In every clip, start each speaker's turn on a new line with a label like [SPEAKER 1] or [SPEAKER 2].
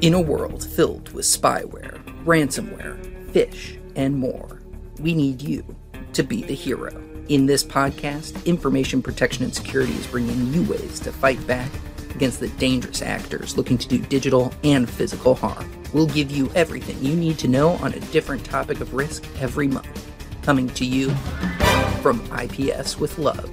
[SPEAKER 1] In a world filled with spyware, ransomware, phish, and more, we need you to be the hero. In this podcast, Information Protection and Security is bringing you ways to fight back against the dangerous actors looking to do digital and physical harm. We'll give you everything you need to know on a different topic of risk every month. Coming to you from IPS with Love.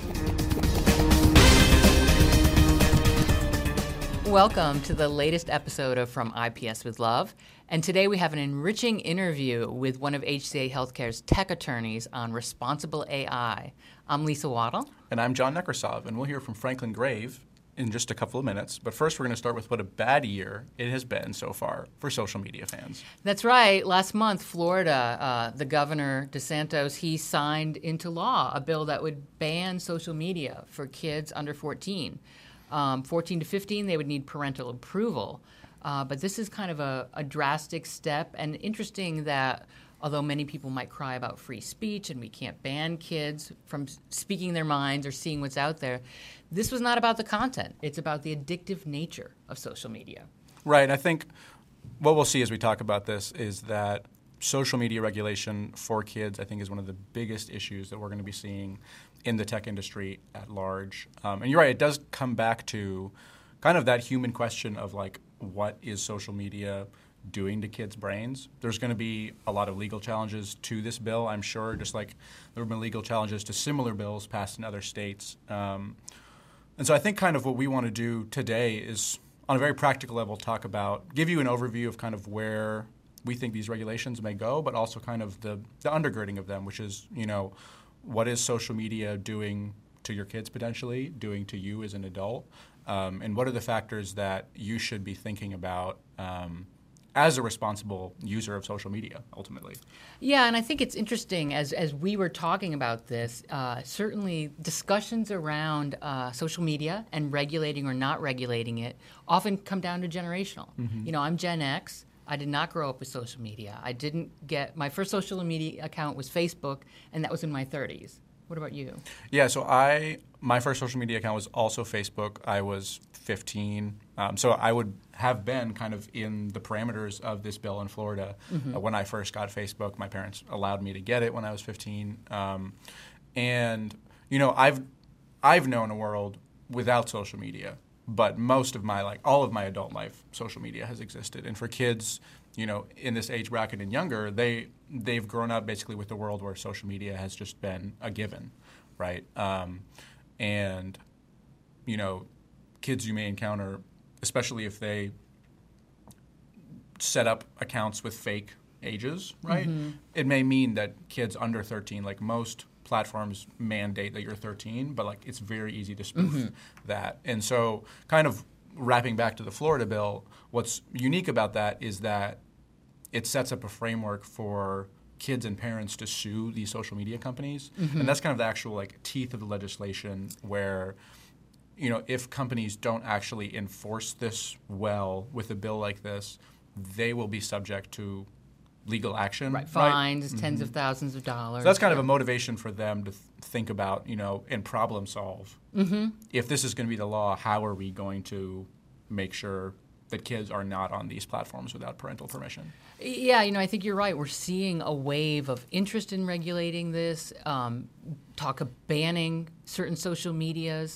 [SPEAKER 2] Welcome to the latest episode of From IPS with Love. And today we have an enriching interview with one of HCA Healthcare's tech attorneys on responsible AI. I'm Lisa Waddle.
[SPEAKER 3] And I'm John Nekrasov, and we'll hear from Franklin Grave in just a couple of minutes. But first, we're going to start with what a bad year it has been so far for social media fans.
[SPEAKER 2] That's right. Last month, Florida, the governor, DeSantis, he signed into law a bill that would ban social media for kids under 14. 14 to 15, they would need parental approval. But this is kind of a drastic step, and interesting that although many people might cry about free speech and we can't ban kids from speaking their minds or seeing what's out there, this was not about the content. It's about the addictive nature of social media.
[SPEAKER 3] Right. I think what we'll see as we talk about this is that social media regulation for kids, I think, is one of the biggest issues that we're going to be seeing in the tech industry at large. And you're right, it does come back to kind of that human question of like, what is social media doing to kids' brains? There's going to be a lot of legal challenges to this bill, I'm sure, just like there have been legal challenges to similar bills passed in other states. And so I think kind of what we want to do today is, on a very practical level, give you an overview of kind of where we think these regulations may go, but also kind of the undergirding of them, which is, what is social media doing to your kids potentially, doing to you as an adult, and what are the factors that you should be thinking about as a responsible user of social media, ultimately.
[SPEAKER 2] Yeah, and I think it's interesting, as we were talking about this, certainly discussions around social media and regulating or not regulating it often come down to generational. Mm-hmm. I'm Gen X. I did not grow up with social media. My first social media account was Facebook, and that was in my 30s. What about you?
[SPEAKER 3] Yeah, so my first social media account was also Facebook. I was 15. So I would have been kind of in the parameters of this bill in Florida. Mm-hmm. When I first got Facebook. My parents allowed me to get it when I was 15. And I've known a world without social media. But most of all of my adult life, social media has existed. And for kids, in this age bracket and younger, they've grown up basically with a world where social media has just been a given, right? And kids you may encounter, especially if they set up accounts with fake ages, right? Mm-hmm. It may mean that kids under 13, like most platforms mandate that you're 13, but it's very easy to spoof that. And so kind of wrapping back to the Florida bill, what's unique about that is that it sets up a framework for kids and parents to sue these social media companies. Mm-hmm. And that's kind of the actual teeth of the legislation where, if companies don't actually enforce this well with a bill like this, they will be subject to legal action.
[SPEAKER 2] Right, fines, tens of thousands of dollars.
[SPEAKER 3] So that's kind of a motivation for them to think about, and problem solve. Mm-hmm. If this is going to be the law, how are we going to make sure that kids are not on these platforms without parental permission?
[SPEAKER 2] Yeah, I think you're right. We're seeing a wave of interest in regulating this, talk of banning certain social medias.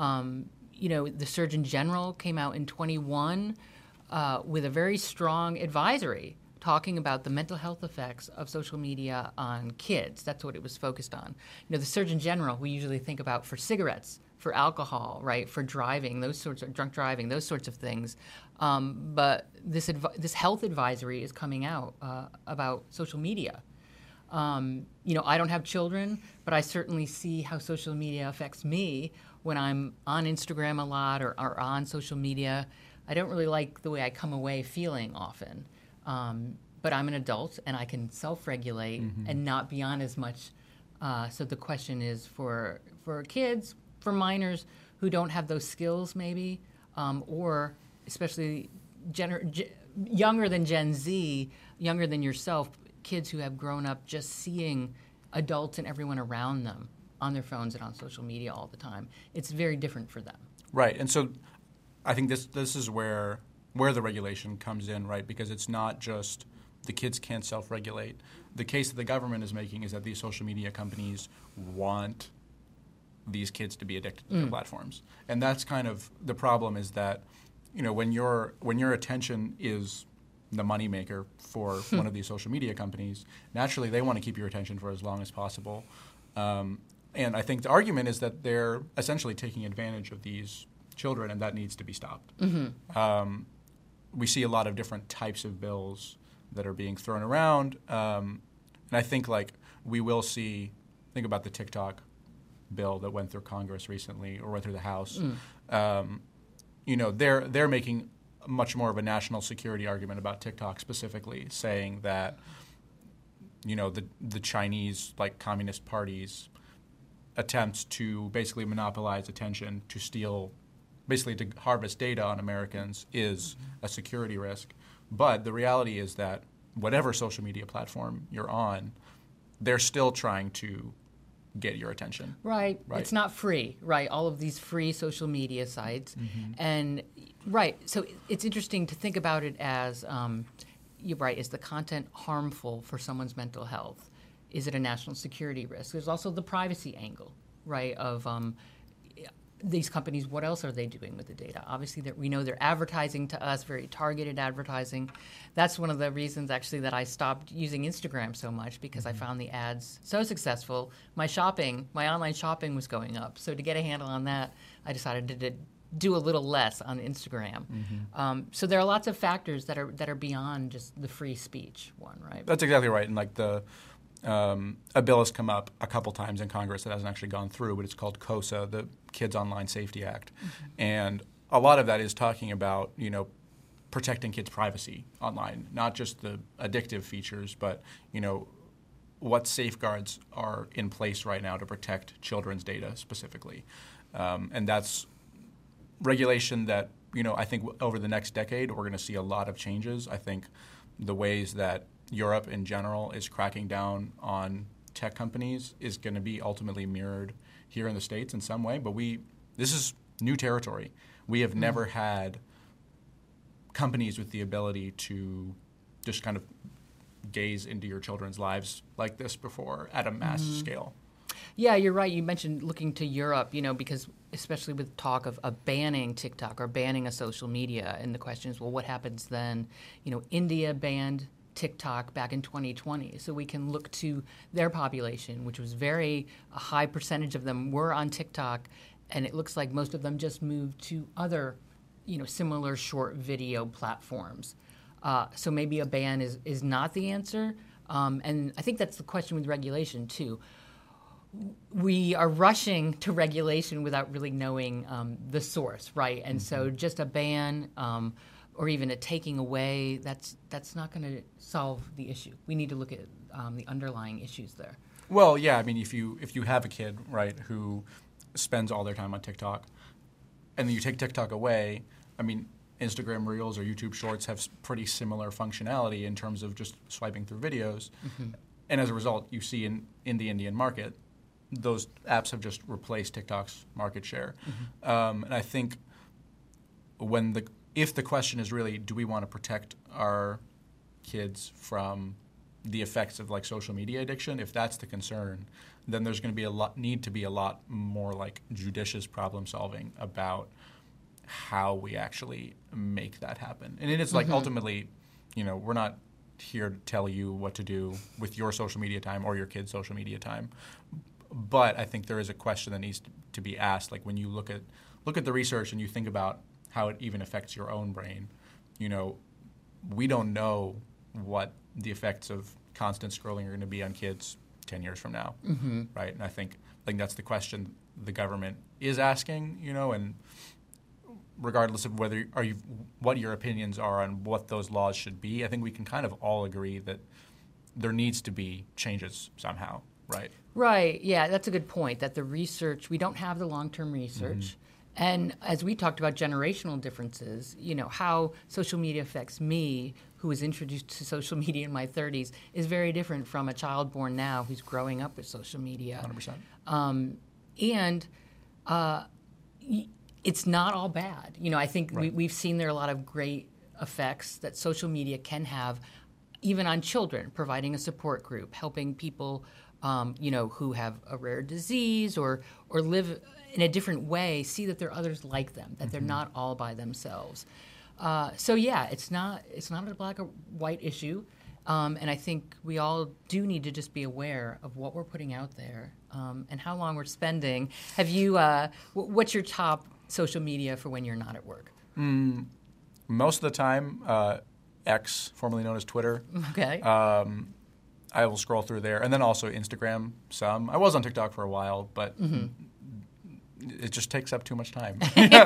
[SPEAKER 2] The Surgeon General came out in 21 with a very strong advisory talking about the mental health effects of social media on kids. That's what it was focused on. The Surgeon General, we usually think about for cigarettes, for alcohol, right, for driving, drunk driving, those sorts of things. But this health advisory is coming out about social media. I don't have children, but I certainly see how social media affects me when I'm on Instagram a lot or on social media. I don't really like the way I come away feeling often. But I'm an adult, and I can self-regulate and not be on as much. So the question is for kids, for minors who don't have those skills maybe, or especially younger than Gen Z, younger than yourself, kids who have grown up just seeing adults and everyone around them on their phones and on social media all the time. It's very different for them.
[SPEAKER 3] Right. And so I think this is where where the regulation comes in, right? Because it's not just the kids can't self-regulate. The case that the government is making is that these social media companies want these kids to be addicted to their platforms. And that's kind of the problem, is that, you know, when your attention is the moneymaker for one of these social media companies, naturally they want to keep your attention for as long as possible. And I think the argument is that they're essentially taking advantage of these children, and that needs to be stopped. We see a lot of different types of bills that are being thrown around, and I think like we will see. Think about the TikTok bill that went through Congress recently, or went through the House. You know, they're making much more of a national security argument about TikTok specifically, saying that, you know, the Chinese, like Communist parties, attempts to basically monopolize attention, to steal, basically to harvest data on Americans, is a security risk. But the reality is that whatever social media platform you're on, they're still trying to get your attention.
[SPEAKER 2] Right. It's not free, right? All of these free social media sites. And, so it's interesting to think about it as, you're right, is the content harmful for someone's mental health? Is it a national security risk? There's also the privacy angle, right, of these companies. What else are they doing with the data? Obviously, we know they're advertising to us, very targeted advertising. That's one of the reasons, actually, that I stopped using Instagram so much, because I found the ads so successful. My online shopping was going up. So to get a handle on that, I decided to do a little less on Instagram. So there are lots of factors that are beyond just the free speech one, right?
[SPEAKER 3] That's exactly right. And like a bill has come up a couple times in Congress that hasn't actually gone through, but it's called KOSA, the Kids Online Safety Act. And a lot of that is talking about, you know, protecting kids' privacy online, not just the addictive features, but, you know, what safeguards are in place right now to protect children's data specifically. And that's regulation that, you know, I think over the next decade we're going to see a lot of changes. I think the ways that Europe in general is cracking down on tech companies is going to be ultimately mirrored here in the States in some way. But this is new territory. We have never had companies with the ability to just kind of gaze into your children's lives like this before at a mass scale.
[SPEAKER 2] Yeah, you're right. You mentioned looking to Europe, you know, because especially with talk of banning TikTok or banning a social media, and the question is, well, what happens then? You know, India banned TikTok back in 2020. So we can look to their population, which was a high percentage of them were on TikTok, and it looks like most of them just moved to other, you know, similar short video platforms. So maybe a ban is not the answer. And I think that's the question with regulation too. We are rushing to regulation without really knowing the source, right? And so just a ban or even a taking away, that's not going to solve the issue. We need to look at the underlying issues there.
[SPEAKER 3] Well, yeah, I mean, if you have a kid, right, who spends all their time on TikTok, and then you take TikTok away, I mean, Instagram Reels or YouTube Shorts have pretty similar functionality in terms of just swiping through videos. And as a result, you see in the Indian market, those apps have just replaced TikTok's market share. And I think if the question is really, do we want to protect our kids from the effects of like social media addiction, if that's the concern, then there's going to be a lot more like judicious problem solving about how we actually make that happen. And it is like ultimately, you know, we're not here to tell you what to do with your social media time or your kids' social media time. But I think there is a question that needs to be asked. Like when you look at the research and you think about how it even affects your own brain, you know, we don't know what the effects of constant scrolling are going to be on kids 10 years from now, right? And I think that's the question the government is asking, you know, and regardless of what your opinions are on what those laws should be, I think we can kind of all agree that there needs to be changes somehow, right?
[SPEAKER 2] Right, yeah, that's a good point, that the research, we don't have the long-term research. And as we talked about generational differences, you know, how social media affects me, who was introduced to social media in my 30s, is very different from a child born now who's growing up with social media.
[SPEAKER 3] 100%.
[SPEAKER 2] It's not all bad. You know, I think we've seen there are a lot of great effects that social media can have, even on children, providing a support group, helping people, who have a rare disease or live in a different way, see that there are others like them, that they're not all by themselves. It's not a black or white issue. And I think we all do need to just be aware of what we're putting out there and how long we're spending. Have you? What's your top social media for when you're not at work?
[SPEAKER 3] Most of the time, X, formerly known as Twitter.
[SPEAKER 2] Okay.
[SPEAKER 3] I will scroll through there, and then also Instagram. Some. I was on TikTok for a while, but it just takes up too much time.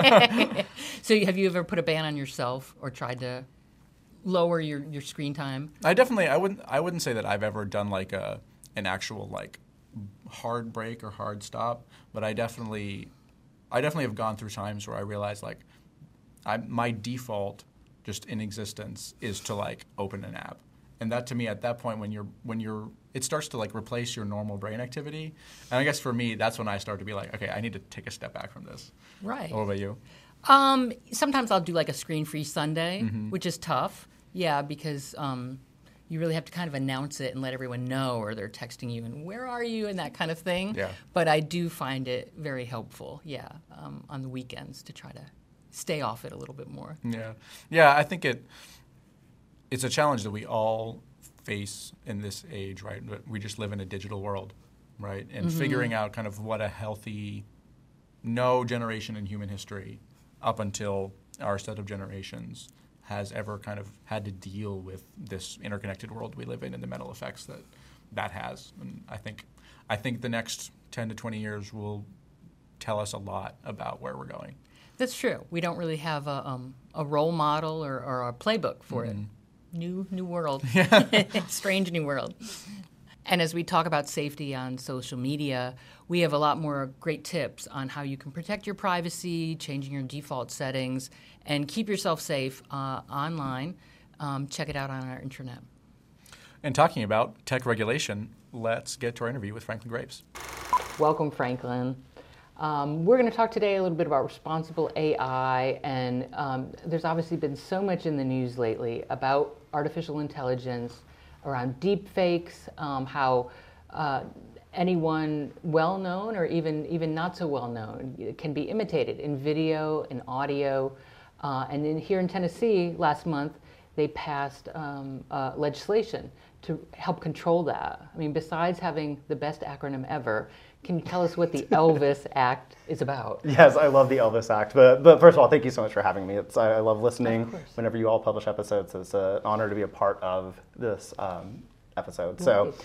[SPEAKER 2] So, have you ever put a ban on yourself or tried to lower your screen time?
[SPEAKER 3] I wouldn't say that I've ever done like an actual like hard break or hard stop, but I definitely have gone through times where I realized like my default just in existence is to like open an app, and that to me at that point when you're it starts to like replace your normal brain activity, and I guess for me that's when I start to be like, okay, I need to take a step back from this.
[SPEAKER 2] Right.
[SPEAKER 3] What about you?
[SPEAKER 2] Sometimes I'll do like a screen-free Sunday, which is tough. Yeah, because you really have to kind of announce it and let everyone know, or they're texting you and where are you and that kind of thing.
[SPEAKER 3] Yeah.
[SPEAKER 2] But I do find it very helpful, on the weekends to try to stay off it a little bit more.
[SPEAKER 3] Yeah. I think it's a challenge that we all face in this age, right? We just live in a digital world, right? And figuring out kind of what a healthy, no generation in human history up until our set of generations has ever kind of had to deal with this interconnected world we live in and the mental effects that has. And I think the next 10 to 20 years will tell us a lot about where we're going.
[SPEAKER 2] That's true. We don't really have a role model or a playbook for it. New world. Strange new world. And as we talk about safety on social media, we have a lot more great tips on how you can protect your privacy, changing your default settings, and keep yourself safe online. Check it out on our intranet.
[SPEAKER 3] And talking about tech regulation, let's get to our interview with Franklin Graves.
[SPEAKER 2] Welcome, Franklin. We're going to talk today a little bit about responsible AI, and there's obviously been so much in the news lately about artificial intelligence, around deep fakes, how anyone well-known or even not so well-known can be imitated in video and audio. And then here in Tennessee last month, they passed legislation to help control that. I mean, besides having the best acronym ever, can you tell us what the Elvis Act is about?
[SPEAKER 4] Yes, I love the Elvis Act. But first of all, thank you so much for having me. I love listening whenever you all publish episodes. It's an honor to be a part of this episode. So,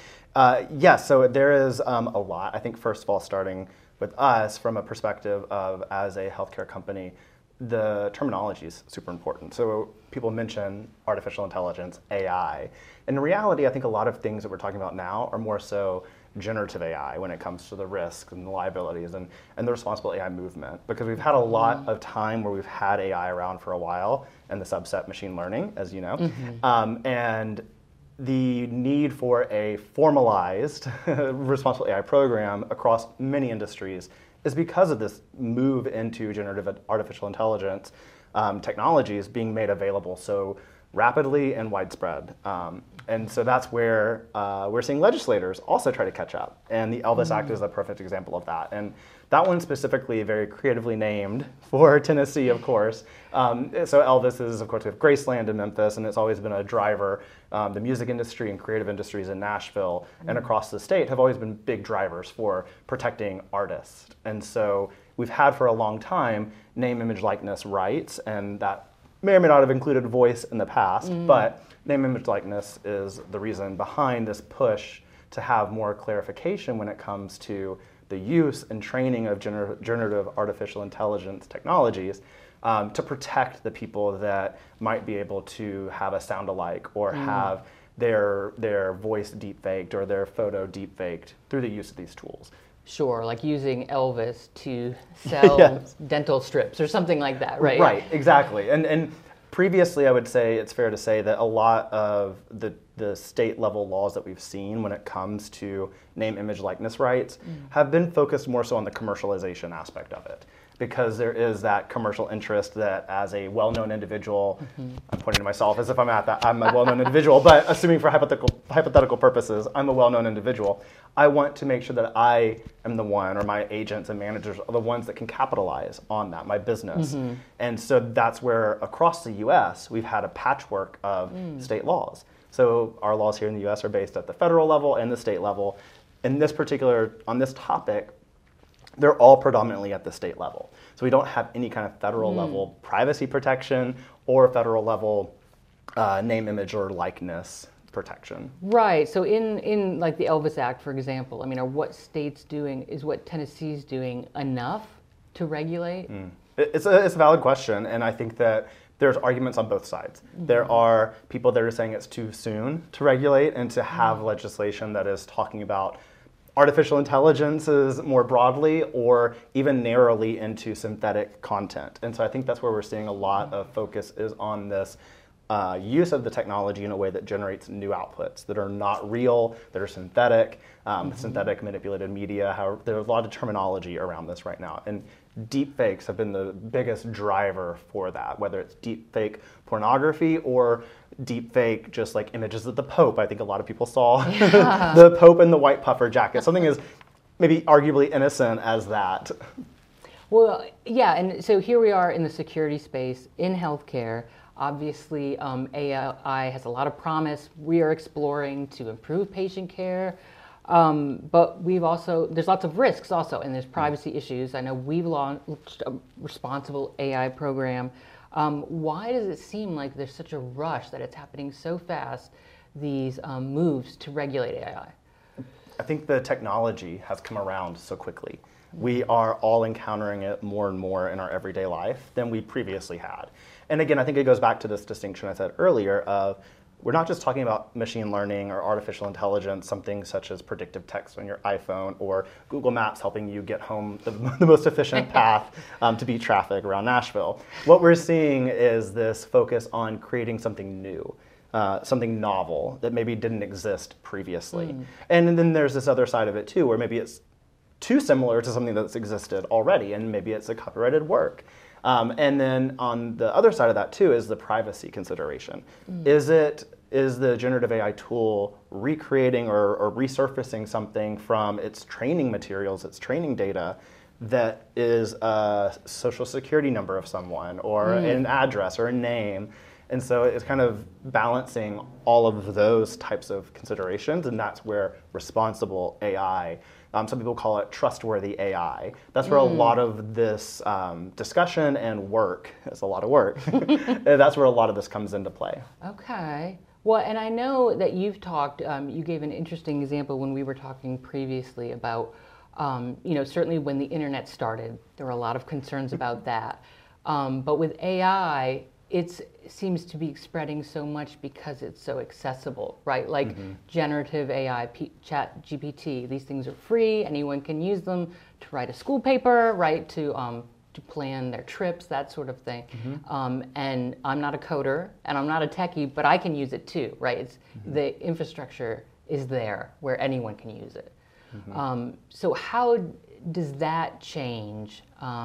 [SPEAKER 4] so there is a lot. I think, first of all, starting with us from a perspective of as a healthcare company, the terminology is super important. So people mention artificial intelligence, AI. In reality, I think a lot of things that we're talking about now are more so generative AI when it comes to the risks and the liabilities and the responsible AI movement. Because we've had a lot of time where we've had AI around for a while and the subset machine learning, as you know. And the need for a formalized responsible AI program across many industries is because of this move into generative artificial intelligence technologies being made available so rapidly and widespread. And so that's where we're seeing legislators also try to catch up. And the Elvis Act is a perfect example of that. And that one specifically very creatively named for Tennessee, of course. So Elvis is, of course, we have Graceland in Memphis, and it's always been a driver. The music industry and creative industries in Nashville and across the state have always been big drivers for protecting artists. And so we've had for a long time name, image, likeness rights, and that may or may not have included voice in the past, but name, image, likeness is the reason behind this push to have more clarification when it comes to the use and training of generative artificial intelligence technologies to protect the people that might be able to have a sound alike or have their voice deepfaked or their photo deepfaked through the use of these tools.
[SPEAKER 2] Sure, like using Elvis to sell dental strips or something like that, right?
[SPEAKER 4] Right, exactly. And previously, I would say it's fair to say that a lot of the the state level laws that we've seen when it comes to name, image, likeness rights have been focused more so on the commercialization aspect of it. Because there is that commercial interest that as a well-known individual, I'm pointing to myself as if I'm a well-known individual, but assuming for hypothetical purposes, I'm a well-known individual. I want to make sure that I am the one, or my agents and managers are the ones that can capitalize on that, my business. And so that's where across the US, we've had a patchwork of state laws. So our laws here in the US are based at the federal level and the state level. On this topic, they're all predominantly at the state level. So we don't have any kind of federal level privacy protection or federal level name, image, or likeness protection.
[SPEAKER 2] Right. So in like the Elvis Act, for example, I mean, are what states doing, is what Tennessee's doing enough to regulate?
[SPEAKER 4] It's a valid question, and I think that there's arguments on both sides. There are people that are saying it's too soon to regulate and to have legislation that is talking about artificial intelligence is more broadly or even narrowly into synthetic content. And so I think that's where we're seeing a lot of focus is on this use of the technology in a way that generates new outputs that are not real, that are synthetic, synthetic manipulated media. However, there's a lot of terminology around this right now. And deepfakes have been the biggest driver for that, whether it's deepfake pornography or deepfake just like images of the Pope. I think a lot of people saw the Pope in the white puffer jacket. Something as maybe arguably innocent as that.
[SPEAKER 2] Well, yeah, and so here we are in the security space in healthcare. Obviously, AI has a lot of promise. We are exploring to improve patient care. But there's lots of risks also, and there's privacy issues. I know we've launched a responsible AI program. Why does it seem like there's such a rush that it's happening so fast, these moves to regulate AI?
[SPEAKER 4] I think the technology has come around so quickly. We are all encountering it more and more in our everyday life than we previously had. And again, I think it goes back to this distinction I said earlier of we're not just talking about machine learning or artificial intelligence, something such as predictive text on your iPhone or Google Maps helping you get home the most efficient path to beat traffic around Nashville. What we're seeing is this focus on creating something new, something novel that maybe didn't exist previously. And then there's this other side of it too, where maybe it's too similar to something that's existed already, and maybe it's a copyrighted work. And then on the other side of that too is the privacy consideration. Is the generative AI tool recreating or resurfacing something from its training materials, its training data, that is a social security number of someone or an address or a name? And so it's kind of balancing all of those types of considerations, and that's where responsible AI, some people call it trustworthy AI. That's where a lot of this discussion and work, it's a lot of work, that's where a lot of this comes into play.
[SPEAKER 2] Okay. Well, and I know that you've talked, you gave an interesting example when we were talking previously about, certainly when the internet started, there were a lot of concerns about that. But with AI, it seems to be spreading so much because it's so accessible, right? Like generative AI, Chat GPT, these things are free. Anyone can use them to write a school paper, right? To plan their trips, that sort of thing. And I'm not a coder and I'm not a techie, but I can use it too, right? It's the infrastructure is there where anyone can use it. So how does that change,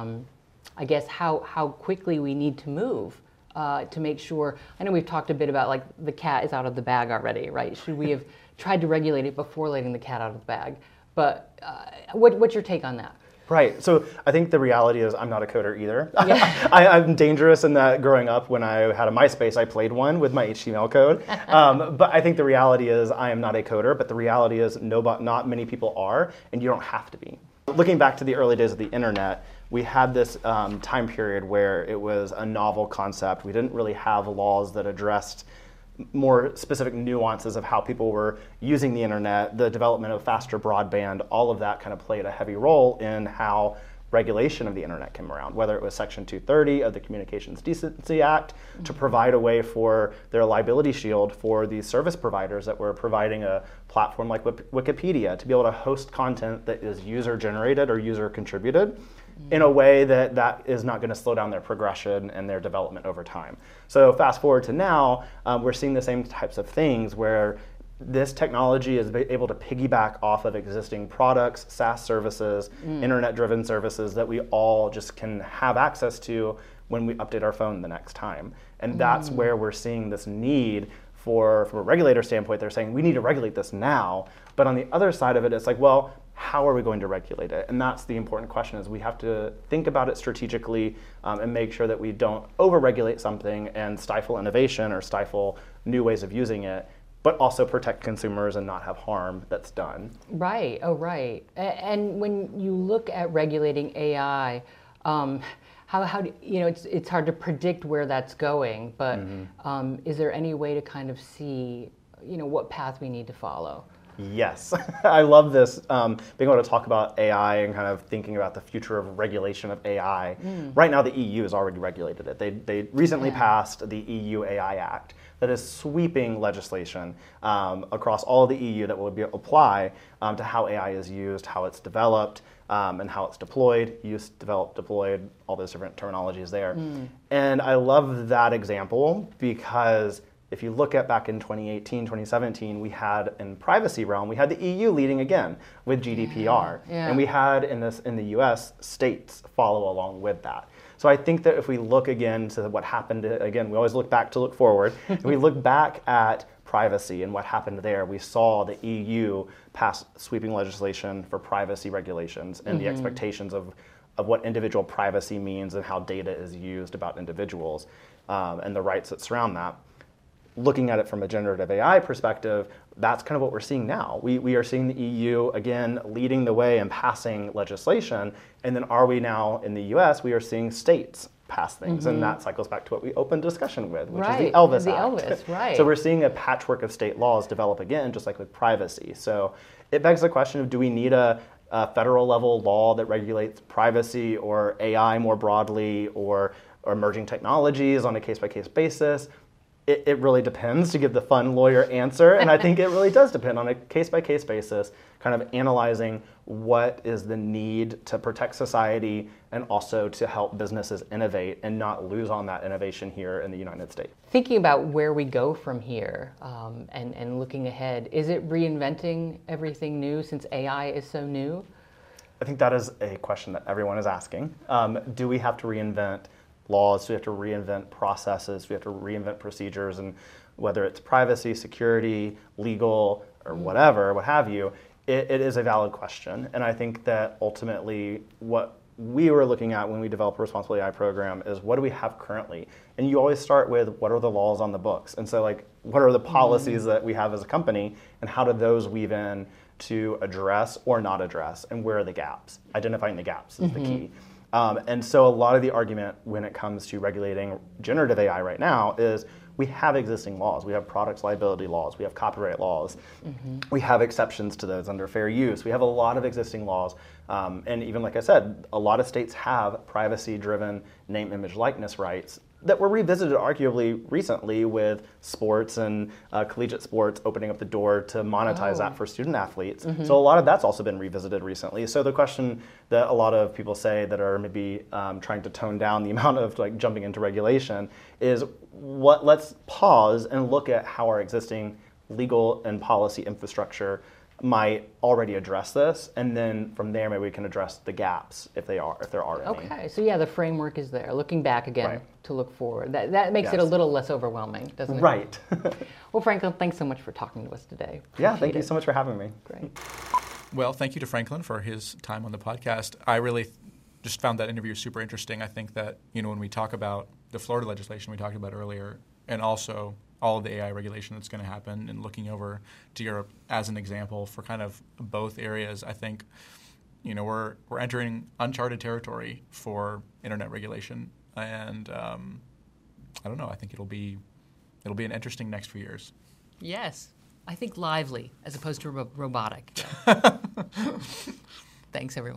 [SPEAKER 2] I guess, how quickly we need to move to make sure, I know we've talked a bit about like the cat is out of the bag already, right? Should we have tried to regulate it before letting the cat out of the bag? But what's your take on that?
[SPEAKER 4] Right. So I think the reality is I'm not a coder either. Yeah. I'm dangerous in that growing up when I had a MySpace, I played one with my HTML code. But I think the reality is I am not a coder, but the reality is not many people are, and you don't have to be. Looking back to the early days of the internet, we had this time period where it was a novel concept. We didn't really have laws that addressed more specific nuances of how people were using the internet. The development of faster broadband, all of that kind of played a heavy role in how regulation of the internet came around, whether it was Section 230 of the Communications Decency Act to provide a way for their liability shield for these service providers that were providing a platform like Wikipedia to be able to host content that is user-generated or user-contributed in a way that is not going to slow down their progression and their development over time. So fast forward to now, we're seeing the same types of things where this technology is able to piggyback off of existing products, SaaS services, internet-driven services that we all just can have access to when we update our phone the next time. And that's where we're seeing this need for, from a regulator standpoint, they're saying we need to regulate this now. But on the other side of it, it's like, well, how are we going to regulate it? And that's the important question, is we have to think about it strategically and make sure that we don't over-regulate something and stifle innovation or stifle new ways of using it, but also protect consumers and not have harm that's done.
[SPEAKER 2] Right. Oh, right. And when you look at regulating AI, how do you know, it's hard to predict where that's going, but is there any way to kind of see, you know, what path we need to follow?
[SPEAKER 4] Yes, I love this, being able to talk about AI and kind of thinking about the future of regulation of AI. Right now, the EU has already regulated it. They recently passed the EU AI Act that is sweeping legislation across all of the EU that will apply to how AI is used, how it's developed, and how it's deployed, used, developed, deployed, all those different terminologies there. And I love that example because if you look at back in 2018, 2017, we had in privacy realm, we had the EU leading again with GDPR. And we had in the US, states follow along with that. So I think that if we look again to what happened, again, we always look back to look forward. If we look back at privacy and what happened there, we saw the EU pass sweeping legislation for privacy regulations and the expectations of what individual privacy means and how data is used about individuals and the rights that surround that. Looking at it from a generative AI perspective, that's kind of what we're seeing now. We are seeing the EU, again, leading the way and passing legislation. And then are we now in the US, we are seeing states pass things. And that cycles back to what we opened discussion with, which is the Elvis Act.
[SPEAKER 2] Right.
[SPEAKER 4] So we're seeing a patchwork of state laws develop again, just like with privacy. So it begs the question of, do we need a federal level law that regulates privacy or AI more broadly or emerging technologies on a case-by-case basis? It really depends, to give the fun lawyer answer, and I think it really does depend on a case-by-case basis, kind of analyzing what is the need to protect society and also to help businesses innovate and not lose on that innovation here in the United States.
[SPEAKER 2] Thinking about where we go from here and looking ahead, is it reinventing everything new since AI is so new?
[SPEAKER 4] I think that is a question that everyone is asking. Do we have to reinvent laws? Do we have to reinvent processes? Do we have to reinvent procedures? And whether it's privacy, security, legal, or whatever, what have you, it is a valid question. And I think that ultimately what we were looking at when we developed a responsible AI program is, what do we have currently? And you always start with, what are the laws on the books? And so, like, what are the policies that we have as a company, and how do those weave in to address or not address, and where are the gaps? Identifying the gaps is the key. And so a lot of the argument when it comes to regulating generative AI right now is, we have existing laws. We have products liability laws. We have copyright laws. We have exceptions to those under fair use. We have a lot of existing laws. And even like I said, a lot of states have privacy-driven name, image, likeness rights that were revisited arguably recently with sports and collegiate sports opening up the door to monetize that for student athletes. So a lot of that's also been revisited recently. So the question that a lot of people say that are maybe trying to tone down the amount of like jumping into regulation is, let's pause and look at how our existing legal and policy infrastructure might already address this, and then from there maybe we can address the gaps if there are any.
[SPEAKER 2] Okay, so yeah, the framework is there. Looking back again to look forward. That makes it a little less overwhelming, doesn't it?
[SPEAKER 4] Right.
[SPEAKER 2] Well, Franklin, thanks so much for talking to us today.
[SPEAKER 4] Yeah, thank you so much for having me.
[SPEAKER 2] Great.
[SPEAKER 3] Well, thank you to Franklin for his time on the podcast. I really just found that interview super interesting. I think that, when we talk about the Florida legislation we talked about earlier, and also all of the AI regulation that's going to happen, and looking over to Europe as an example for kind of both areas, I think, we're entering uncharted territory for internet regulation, and I don't know. I think it'll be an interesting next few years.
[SPEAKER 2] Yes, I think lively as opposed to robotic. Thanks, everyone.